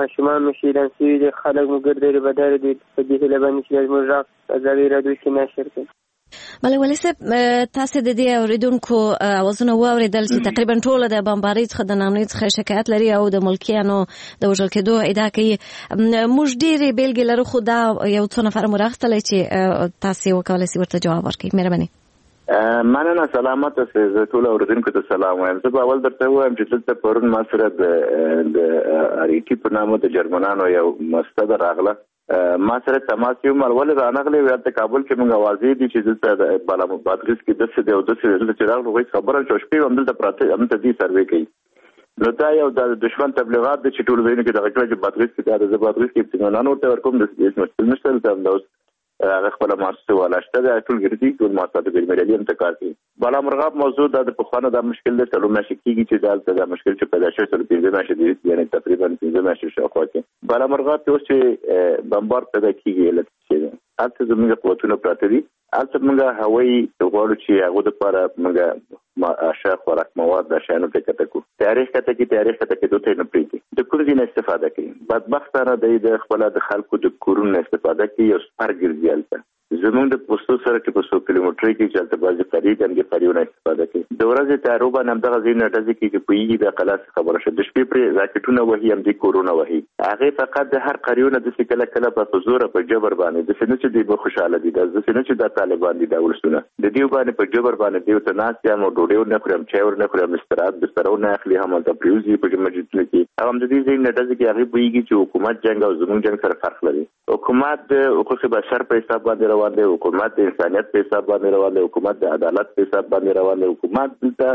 ماشومان مو شهیدان شوي دي، خلک مو ګرځېدلي بداره دي. په دې هیله باندې چې زموږ غږ په ازادي راډیو کې نشر کړي. بله ولې صاحب تاسو د دې اوریدونکو اوازونه واورېدل چې تقریبا ټول د بمبارۍ څخه د نامنۍ څخه شکایت لري او د ملکیانو د وژل کېدو ادعا کوي. موږ ډېرې بیلګې لرو خو دا یو څو نفر مو راغوښتلی چې تاسو وکولی شئ ورته جواب ورکړئ. مهرباني. مننه. سلامت اوسئ. زه ټول اوریدونکو ته سلام وایم. زه به اول درته ووایم چې دلته پرون ما سره د اریټي په نامه د جرمنانو یو مستند راغله. ما سره تماس یو مروله رانغلی وي د کابل کې موږ اوازې دي چې دلته د بادغیس کې دسه دی او دسه دلته راغلو وایي خبره چې شپې هم دلته پراته هم ته دې سروې کوي. نو دا یو د دشمن تبلیغات د چټول ویني کې د غږ چې بادغیس کې د بادغیس کې اطمینان ورته ورکوم د اسمه نشته ته د هغه خپل مؤسسه ولاشته د ټول ګرځي ټول مؤسسات د ملي هم تکاسي بالا مرغاب موضوع د پخوانه د مشکل د تلو ماشي کیږي چې دا مشکل چې پیدا شوی تر 15 ماشي دی یعنی تقریبا 15 ماشي شاوخوا کې بالا مرغاب ته چې بمبار پیدا کیږي لته هلته زموږ قوتونه پراته دي. هلته موږ هوایي غواړو چې هغه د لپاره موږ اشیاء خوراک مواد د شانو ته کتکو تاریخ ته کې دوته نه پریږي د کوم ځای استفاده کوي. بدبختانه د خپل د خلکو د کورونو استفاده کوي او سپارګرځي هلته زمونږ د پوسټو سره چې په 100 کیلومتر کې چې هلته بعضې قریب هم د قریونه استفاده کوي. د ورځې تیاروبه هم دغه ځای نه ډزې کېږي پوهېږي د قلا څخه خبره شوه د شپې پرې راکټونه وهي هم د کورونه وهي هغې فقط د هر قریونه داسې کله په زوره په جبر باندې داسې نه چې دوی به خوشحاله دي داسې نه چې دا طالبان دي دا ولسونه د دوی باندې په جبر باندې دوی ورته ناست یم او ډوډۍ ورنه خوري هم چای ورنه خوري هم استراحت بستره ورنه اخلي هم هلته پرېوځي په مسجدونو کې او هم د دې ځای نه ډزې کې هغې پوهېږي چې حکومت جنګ او زموږ جنګ سره فرق لري. حکومت د حقوق بشر په حساب باندې روان دی، حکومت د انسانیت په حساب باندې روان دی، حکومت د عدالت په حساب باندې روان دی، حکومت دلته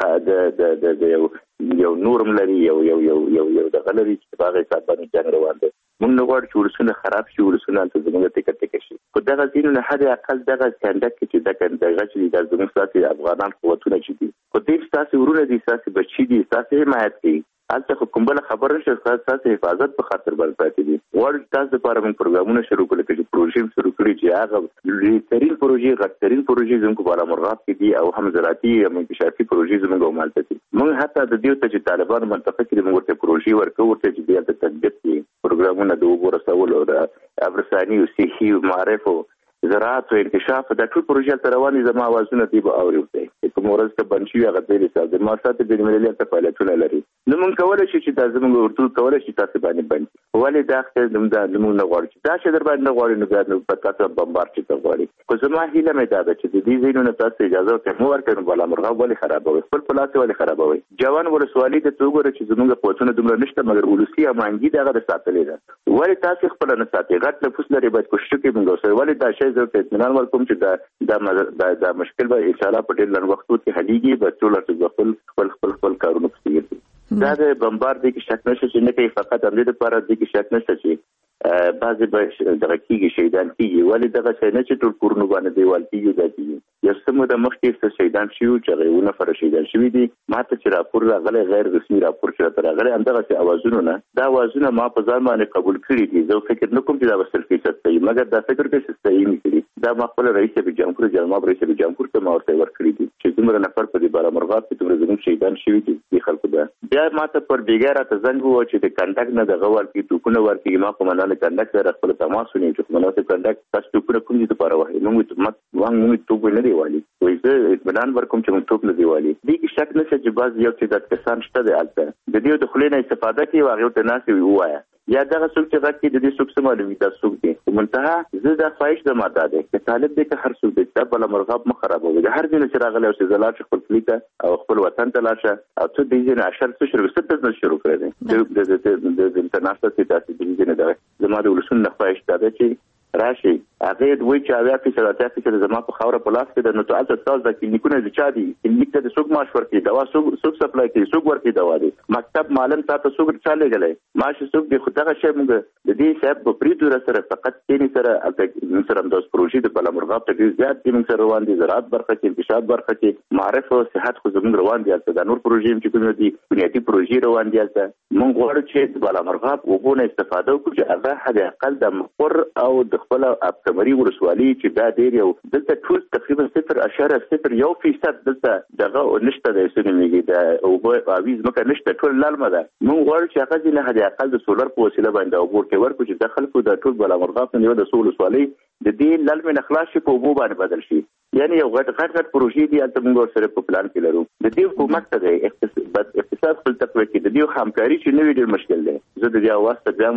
د یو نورم لري یو د غلري چې په هغه حساب باندې جنګ روان دی. موږ نه غواړو چې ولسونه خراب شي، ولسونه هلته زموږ تکه شي. خو دغه ځینو نه حد اقل دغه کنډک کې چې دغه چې دا زموږ ستاسې افغانان قوتونه چې دي خو دوی ستاسې ورونه دي، ستاسې بچي دي، ستاسې حمایت کوي. هلته خو کوم بله خبره نشته، ستاسې حفاظت په خاطر باندې پاتې دي. غواړو چې تاسو دپاره موږ پروګرامونه شروع کړو چې پروژې شروع کړي چې هغه لویترین پروژې غټترین پروژې زموږ په بالا مرغاب کې دي او هم زراعتي هم انکشافي پروژې زموږ همالته دي. موږ حتی د دې ته چې طالبان منطقه کې موږ ورته پروژې ورکوو ورته چې دوی هلته تطبیق کړي پروګرامونه د اوبو رسولو او د ابرساني او صحي او معارف او زراعت او انکشاف دا ټول پروژې هلته روانې زما اوازونه دوی به اوري ورته کوم ورځ ته بند شوي هغه ځای حساب د مؤسسات بینالمللي هلته فعالیتونه لري. نو موږ کولی شو چې دا زموږ اردو کولی شي تاسې باندې بند ولې دا موږ نه غواړو چې دا شی در باندې نه غواړي نو بیا نو په تاسو بمبار چې ته غواړي. خو زما هیله مې دا ده چې د دې ځایونو تاسو اجازه ورکړئ مو ورکړئ نو بالا مرغاب ولې خرابوئ خپل په لاس ولې خرابوئ. جوان ولسوالۍ ته وګوره چې زموږ قوتونه دومره نشته مګر ولسي امانګي دغه د ساتلې ده ولې تاسې خپله نه ساتئ غټ نفوس لري باید کوشش وکړئ موږ اوسئ ولې دا شی زه ورته اطمینان ورکوم چې دا مشکل به انشاءالله په ډېر لنډ وخت کې حلیږي به ټول خپل کارونه پسې ګرځي. دا د بمبار دی کې شک نشته چې نه کوي فقط همدې دپاره دی کې شک نشته چې بعضې به دغه کېږي شهیدان کېږي ولې دغه شی نه چې ټول کورونو باندې دیوال کېږي دا کېږي. یو څه موده مخکې څه شهیدان شوي وو چې هغه 7 نفره شهیدان شوي دي. ما ته چې راپور راغلی غیر رسمي راپور چې راته راغلی همدغسې اوازونو نه دا اوازونه ما په ځان باندې قبول کړي دي. زه فکر نه کوم چې دا به 100% صحیح مګر دا فکر کوي چې صحیح نه کړي. دا ما خپل رئیس جمهور ته ما ورته ورکړي دي چې دومره نفر په دې بالا مرغاب کې دومره زموږ شهیدان شوي دي دې خلکو ده. بیا ما ته پر بیګا راته زنګ ووهه چې د کنډک نه دغه ورکړي توپونه ورکړي. ما قومندان کنډک سره خپل تماس ونیو چې قومندان کنډک تاسو توپونه کوم دي دپاره وهئ موږ توپ نه دی والي وایي زه اطمینان ورکوم چې موږ توپ نه دی والي. دې کې شک نشته چې بعض یو تعداد کسان شته دی هلته د دې د خولې نه استفاده کوي او هغې ورته ناستې وي ووایه یا دغه څوک چې غږ کوي د دې څوک څه معلومي دا څوک دی. په منتها زه دا خواهش زما دا دی که طالب دی که هر څوک دی دا بالا مرغاب مه خرابوئ. د هر ځای نه چې راغلی او چې زه لاړ شه خپل کلي ته او خپل وطن ته لاړ شه او ته دې ځای نه اشر څه بزنس شروع کړی دی دلته ناسته چې داسې د دې ځای نه دغه زما د ولسونو نه خواهش دا دی چې راشي هغې وایي چې 80% زما په خاوره په لاس کې ده نو ته هلته ستاسو دا کلینیکونه د چا دي؟ کلینیک ته د څوک معاش ورکوي؟ دوا څوک سپلای کوي؟ څوک ورکوي دوا دی؟ مکتب معلم تا ته څوک چا لېږلی؟ معاش څوک دی؟ خو دغه شی موږ د دې صاحب په پرېږدو سره فقط کینې سره هلته موږ سره همداسې پروژې د بالا مرغاب ته ډېر زیات دي موږ سره روان دي زراعت برخه کې انکشاف برخه کې معارف او صحت خو زموږ روان دي هلته دا نور پروژې هم چې کومې دي بنیادي پروژې روان دي هلته. موږ غواړو چې د بالا مرغاب اوبو نه استفاده وکړو چې هغه حد اقل د مقر او د خپله کمري ولسوالي چې دا ډېر یو دلته ټول تقریبا 0.01% دلته دغه نشته د سنميږي د اوبه اویز مکه نشته ټول لالمه ده. موږ غواړو چې هغه نه هدي اقل د سولر په وسیله باندې اوبور کې ورکو چې د خلکو د ټول بلامرغاب نه یو د سول وسوالي د دې لالمه نخلاص په اوبو باندې بدل شي. یعنی یو غټ پروژې دي چې موږ سره په پلان کې لرو. د دې حکومت ته اقتصاد خپل تقوی کې د دې همکاري چې نوې ډېر مشکل دی. زه د دې واسطه بیا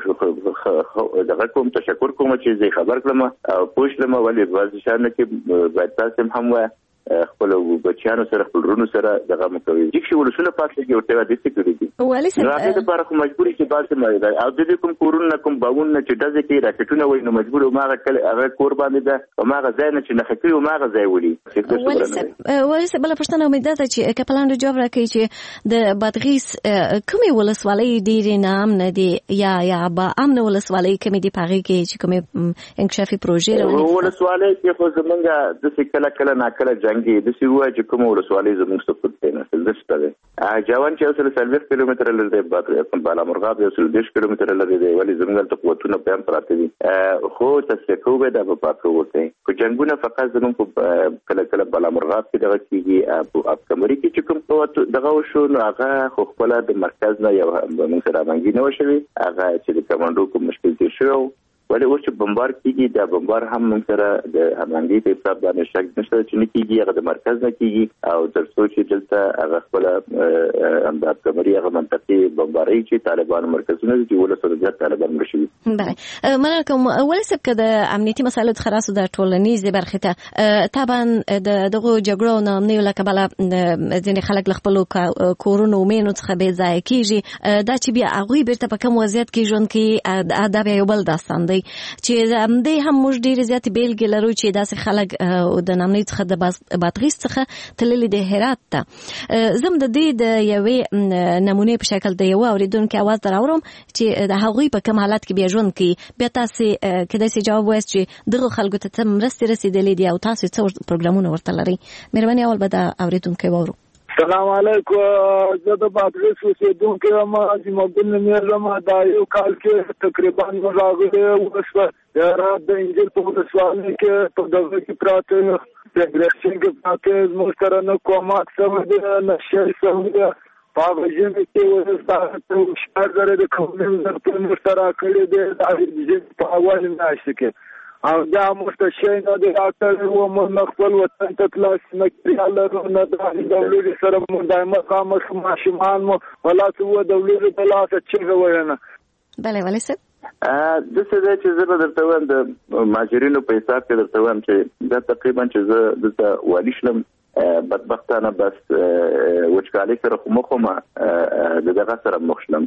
مرته دغه کوم تشکر کوم چې زه خبر کړم او پوښتنه ولې بعض شانه کې باید تاسو هم وایي خپل بچیانو سره خپل رونو سره دغه مکوي چې ولسونه پاتې ورته د سکیورټي ولی سره راځي د لپاره کوم مجبوري چې باسه مې دا او د دې کوم کورونه کوم باون نه چې دځه کې راکټونه وای نو مجبور ماغه کله هغه کور باندې ده او ماغه ځای نه چې نه خکري او ماغه ځای ولي ولی سره بل پښتنه امید ده چې کپلان د جواب راکړي چې د بادغیس کومي ولسوالۍ ډېر نام نه دي یا با امن ولسوالۍ کومي دي پاغي کې چې کومي انکشافي پروژې روانه ولسوالۍ کې خو زمونږه د کله ناکله جنگي د سیوا چې کوم ولسوالۍ زموږ څخه پټه نه ستاسو جوان چې 40 کیلومتر لري د بالامرغاب 10 کیلومتر لري دی ولی زموږ ته قوتونه په پراته دي خو تاسو کومه د پاتو وته کو جنگونه فقط زموږ کله بالامرغاب کې دغه کیږي په کمري کې چې کوم قوت دغه شو نو هغه خو خپل د مرکز نه یو موږ سره باندې نه وشوي هغه چې د کمانډو کوم مشکل دي شو ولی اوس چې بمبار کیږي دا بمبار هم موږ سره د همغږي په حساب باندې شک نشته چې نه کیږي هغه د مرکز نه کیږي او تر څو چې دلته هغه خپل امداد کمري هغه منطقي بمباري چې طالبان مرکزونه دي ول سره د طالبان مرشي. بله مننه کوم ولې سبک د امنیتي مسایلو خلاصو د ټولنیز برخه ته طبعا دغه جګړو نه نه لکه بل ځینې خلک خپل کورونو مینو څخه به ځای کیږي دا چې بیا هغه بیرته په کوم وضعیت کې ژوند کې ادب یو بل داستان دی چې همدې هم موږ ډېر زیات بیلګې لرو چې داسې خلک د نامنۍ څخه د بادغیس څخه تللي د هرات ته زم د دې د یوې نمونې په شکل د یو اوریدونکو आवाज دراورم چې د هغوی په کوم حالت کې بیا ژوند کوي بیا تاسو کله چې جواب وایي چې دغه خلکو ته مرستې رسیدلې دي او تاسو څو پروګرامونه ورته لري مهرباني اول به د اوریدونکو وورو. السلام علیکم زه د بادغیس اوسیدونکی یم عظیم الدین رما دا یو کال کې تقریبا راغلی وسوه هرات د انجیل په ولسوالۍ کې په دغه کې پراته فدراسیون کې پراته زموږ سره نه کومک شوی دی نه شی شوی دی په هغه ژمي کې ورسته شپږ زره د کومې وزارت سره کړی دی د ژمي په اول میاشت کې او دا مستشفی نه دی راکړی و موږ خپل وطن ته تلاش نه کړی لرو نه د دولت سره مو دایمه خامخ ماشومان مو ولا څه دولت د لاسه چې وینه. بله ولی سب د څه د چې زه درته وایم د ماجرینو په حساب کې درته وایم چې دا تقریبا چې زه دلته والی شلم بدبختانه بس وچکالۍ سره خو مخومه دغه سره مخ شلم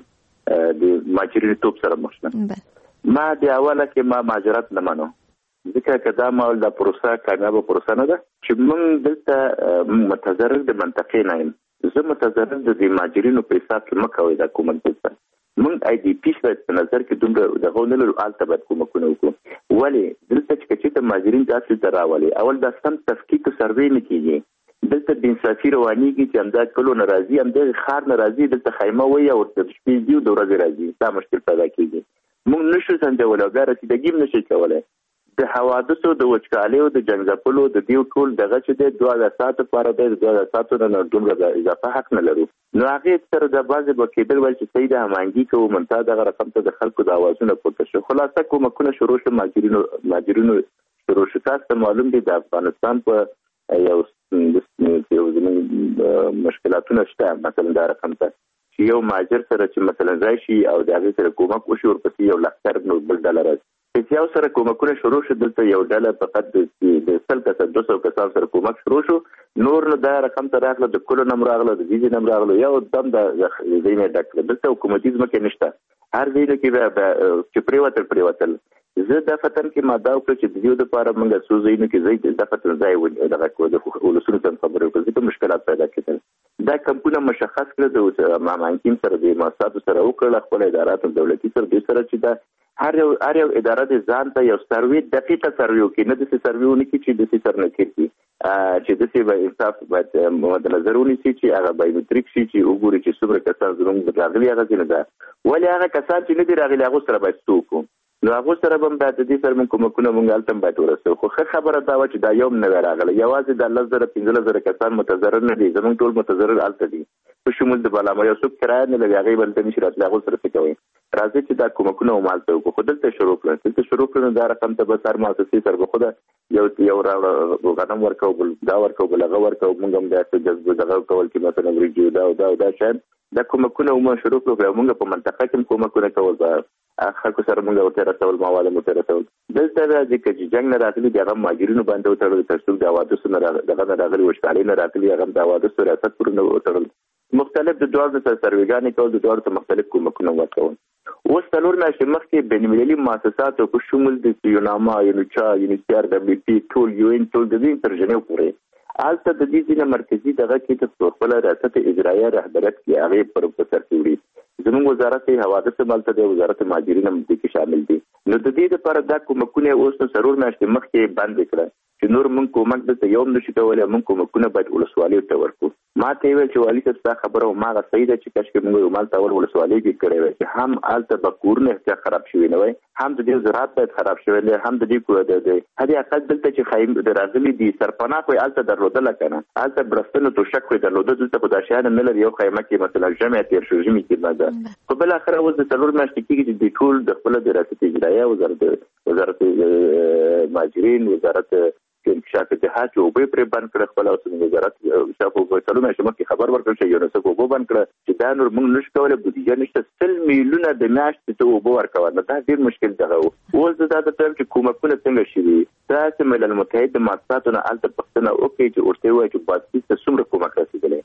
د ماجرینو توپ سره مخ شلم. ما د اوله کې ما مهاجرت نه منو ځکه که دا مال د پروسه کامیابه پروسه نه ده چې موږ دلته متضرر د منطقې نه یم. زه متضرر د مهاجرینو په حساب کې مکوئ د حکومت ته موږ آی ډي پی په نظر کې دومره دغه نه لرو آلته باید کومکونه وکړو ولې دلته چې د مهاجرین داسې ته راولي اول دا سم تفکیک سروې نه کیږي دلته د انصافي روانيږي چې همدا کلو ناراضي همدا خار ناراضي دلته خیمه وي او د شپې دی او د ورځې راځي دا مشکل پیدا کیږي. موږ نشو څنګه ولا رسیدګي نشي کولای د حوادثو د وچکالۍ او د جنګزپلو د دیو ټول دغه چې د 2000 ساعت لپاره د 2000 ساعتونو نه دومره اضافه حق نه لرو نو هغه تر د بازه بکیدل ول چې سیده همانګي کوو منتها دغه رقم ته د خلکو د اوازونو پورته شو خلاصه کومکونه شروع شو ماجرینو شروع شو تاسو معلوم دي د افغانستان په یو مشکلاتونه شته مثلا د رقم ته چې یو ماجر سره چې مثلا راشي او د هغه سره کومک وشي ورپسې یو لختر نو بل ډالر چې یو سره کومکونه شروع شو دلته یو ډله فقط د 200 کسان سره کومک شروع شو نور نو دا رقم ته راغله د کلو نمبر راغله د ویزې نمبر راغله یو دم د زینې ډکله دلته حکومتیزم کې نشته هر ځای کې چې پریوتل زه د فتن کې ماده او چې د یو د لپاره موږ سوزینو کې زید د فتن ځای ونی دغه کو د ولسونو څخه خبرو کوي چې مشکلات پیدا کېدل دا کمپونه مشخص کړل د مامانکین سره د مؤسساتو سره وکړل خپل ادارات دولتي سره چې دا هر یو اداره د ځان ته یو سروي دقیقه سروي کوي نه د سرويونه کې چې د سر نه کوي چې د سی به انصاف باید مد نظرونی شي چې هغه بایومټریک شي چې وګوري چې څومره کسان زموږ د راغلي هغه نه ده ولی هغه کسان چې نه دي راغلي هغه سره باید څوک نو هغه سره هم باید د دې سره موږ کومکونه موږ هلته باید ورسوو. خو ښه خبره دا وه چې دا یو نه وی راغلی، یوازې د 10,000-15,000 کسان متضرر نه دي، زموږ ټول متضرر هلته دي په شمول د بالاما. یو څوک کرایه نه لري، هغې به دلته نشي راتلی، هغو سره څه کوئ؟ راځئ چې دا کومکونه هم هلته وکړو. خو دلته شروع کړو دا رقم ته بس هر مؤسسې سره به خو ده یو غنم ورکو، بل دا ورکو، بل هغه ورکو، موږ هم داسې جذب دغه کول چې مثلا وریجې دا او دا شاید دا کومکونه هم شروع کړو. موږ په منطقه کې کومکونه کول، به خلکو سره موږ ورته رسول، مواد ورته رسول. دلته راځي چې جنګ نه راغلي دي هغه مهاجرینو باندې وتړل، تر څو د حوادثو نه دغه نه راغلي، وچکالۍ نه راغلي هغه د حوادثو ریاست پورې نه وتړل. مختلف د دواړو سره سروېګانې کول، د دواړو ته مختلف کومکونه ورکول. اوس 4 میاشتې مخکې بین المللي مؤسساتو په شمول د یوناما، یونچا، یونیسیار، WP ټول UN ټول د دې تر ژنیو پورې هلته د دې ځینې مرکزي دغه کې د خپله ریاست اجرایه رهبریت کې هغې په سر کې وړي. زموږ وزارت حوادث هم هلته دی، وزارت مهاجرین هم دې کې شامل دي. نو د دې دپاره دا کومکونه اوس نو 4 میاشتې مخکې بند کړه چې نور موږ کومک دلته یو هم نشو کولی، موږ کومکونه باید ولسوالیو ته ورکړو. ما ته یې ویل چې والي صاحب ستا خبره هماغه صحیح ده چې کاشکې موږ یو مالته اول ولسوالۍ کې کړی وی چې هم هلته به کورونه احتیاط خراب شوي نه وی، هم د دې زراعت باید خراب شوی دی، هم د دې حدې اقل دلته چې خیم د راغلي دي سرپناه خو یې هلته درلودله که نه، هلته برستنو توشک خو یې درلوده، دلته خو دا شیان نه لري. یو خیمه کې مثلا ژمی تېر شو، ژمي کې ماده. خو بالاخره اوس د 4 میاشتې کېږي چې دوی ټول د خپله د ریاست اجرایه، وزارت مهاجرین، وزارت انکشاف اتحاد چې اوبه پرې بند کړه خپله، اوس وزارت انکشاف اوبه 4 میاشتې مخکې خبر ورکړل چې یونیسف اوبه بند کړه چې دا نور موږ نشو کولی، بودیجه نشته، 100 میلیونه د میاشتې ته اوبه ورکول. نو دا ډېر مشکل دغه و. اوس دا د ټایم چې کومکونه څنګه شوي، تاسې ملل متحد د مؤسساتو نه هلته پوښتنه وکړئ چې ورته ووایي چې بادغیس ته څومره کومک رسېدلی.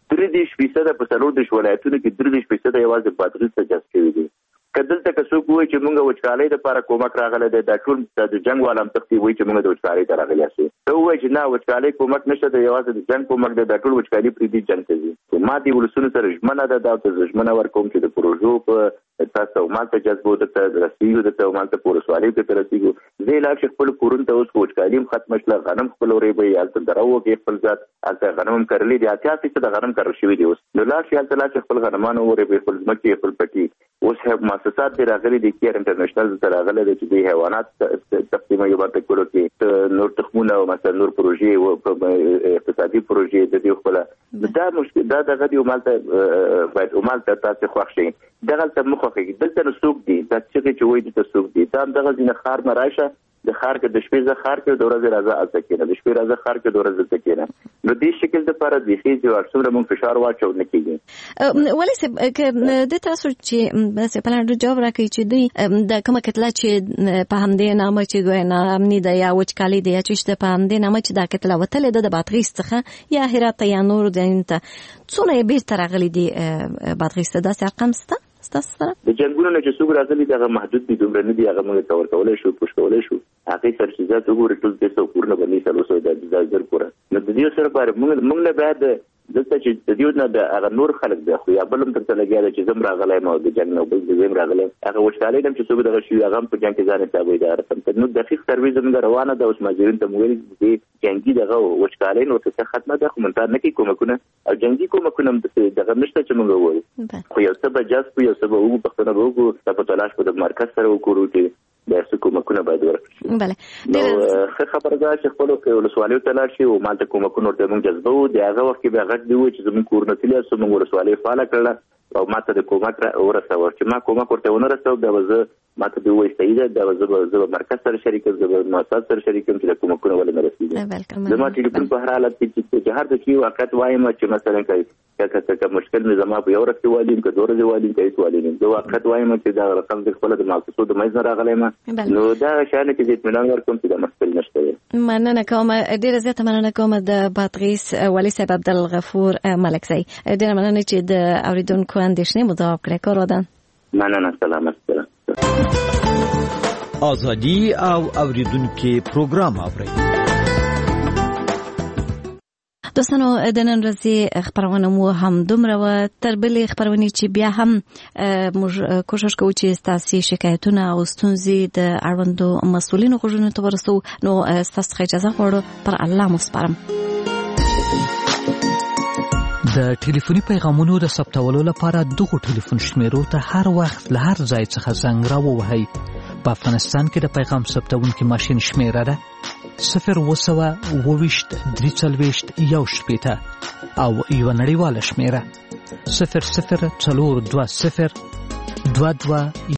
33% په 40 ولایتونو کې 33% یوازې بادغیس ته جذب شوي دي. که دلته که څوک وایي چې موږ وچکالۍ دپاره کومک راغلی دی، دا ټول د جنګ والا هم تختي وایي چې موږ د وچکالۍ ته راغلي یاستو. ته ووایي چې نه وچکالۍ کومک نشته دی، یوازې د جنګ کومک دی، دا ټول وچکالي پرېږدي جنګ ته ځي. خو ما دې ولسونو سره ژمنه ده، دا ورته ژمنه ورکوم چې د پروژو په تاسو مالته جذبو، درته رسېږو، درته مالته په ولسوالۍ کې ته رسېږو. زه یې لاړ چې خپلو کورونو ته اوس وچکالي هم ختمه شله، غنم خپل ورېبئ، هلته دره وکړئ خپل ذات، هلته غنم هم کرلي دي، 80% غنم کرل شوي دي اوس. نو لاړ شي هلته لاړ چې خپل غنمان ورېبئ، خپل ځمکې، خپل پټي. اوس مؤسسات دې راغلي دي، کیر انټرنیشنل ته راغلی دی چې د حیوانات تقسیموي برته کولو کې نور تخمونه او مثلا نور پروژې، اقتصادي پروژې د دې خپله دا مشکل دا دغه دی. مالته باید مالته تاسې خوښ شئ، دغلته مه خوښېږي. دلته نو څوک دي دا چغې چې وایي دلته څوک دي، دا همدغه ځینې ښار نه راشه، د ښار کې د شپې زه ښار کې د ورځې راځه هلته کښېنه، د شپې راځه ښار کې د ورځې دلته کښېنه. نو دې شکل دپاره بیخي چې څومره موږ فشار واچو نه کېږي. ولې صاحب که د تاسو چې په لاندې جواب راکړئ چې دوی د کومه کتله چې په همدې نامه چې ګویا ناامني ده یا وچکالي ده یا چې شته په همدې نامه چې دا کتله وتلې ده د بادغیس څخه یا هرات ته یا نورو ځایونو ته، څونه یې بېرته راغلي دي بادغیس ته؟ داسې ارقام شته ستاسو سره؟ د جنګونو نه چې څوک راغلي دي هغه محدود دي، دومره نه دي، هغه موږ ته ورکولی شو، پوښ کولی شو. هغې سرچیزات وګورئ ټول 300 کورونه به 400 زر کوره. نو د دې سره موږ نه باید دلته چې د دې نه د هغه نور خلک دی، خو یا بل هم درته لګیا دی چې زه هم راغلی یم او د جنګ نه بل زه هم راغلی یم، هغه وچکالۍ نه هم چې څوک دغه شوي هغه هم په جنګ کې ځان حسابوي. دا رقم ته نو دقیق سروې زموږ روانه ده. اوس مهاجرینو ته مو ویلي چې جنګي دغه وچکالۍ نو ورته ختمه ده، خو منتار نه کوي کومکونه، او جنګي کومکونه هم دغه نشته چې موږ ووایو. خو یو څه به جذب کړو، یو څه به وګورو، پښتانه به وګورو، دا په تلاش به د مرکز سره وکړو چې دا څه کومکونه باید ورکړل شي. نو ښه خبره ده چې خپلو ولسوالیو ته لاړ شي او مالته کومکونه ورته موږ جذبوو. د هغه وخت کې به غږ دی وایي چې زموږ کورونه تللي سو، موږ ولسوالۍ فعاله کړله او ماته د کومک ورسوه. چې ما کومک ورته ونه رسوه بیا به زه ماته به وایي صحیح ده، بیا زه به مرکز سره شریک یم، زه به مؤسسات سره شریک یم چې د کومکونه ولې نه رسېږي. زما ټلیفون په هر حالت کې چې هر څه کې واقعیت وایم چې مثلا که مشکل مې زما په یو ورځ کې والیم، که 2 ورځې والیم، که هېڅ والیم، زه واقعیت وایم چې دا رقم زه خپله د مؤسسو د منځ نه راغلی یم. نو دا شیانو کې زه اطمینان ورکوم چې دا مشکل نشته دی. مننه کوم، ډېره زیاته مننه کوم د بادغیس والي صاحب عبدالغفور ملکزی. ډېره مننه چې د اورېدونکو اندېښنې مو ځواب کړې. کار ودان. مننه. سلامت. ازادي او اوریدونکو پروګرام اورئ. دوستانو د نن ورځې خبرونه مو هم دومره و، تر بلې خبرونې چې بیا هم موږ کوشش کوو چې ستاسو شکایتونه او ستونزې د اړوندو مسؤلینو غوږونو ته ورسو. نو ستاسو څخه اجازه غواړو، پر الله مو سپارم. د ټلیفوني پیغامونو د ثبتولو لپاره دغه ټلیفون شمیرو ته هر وخت له هر ځای څخه زنګ راووهئ په افغانستان کې د پیغام ثبتونکي ماشین شمیره ده 0202341 او یو نړیواله شمیره 004022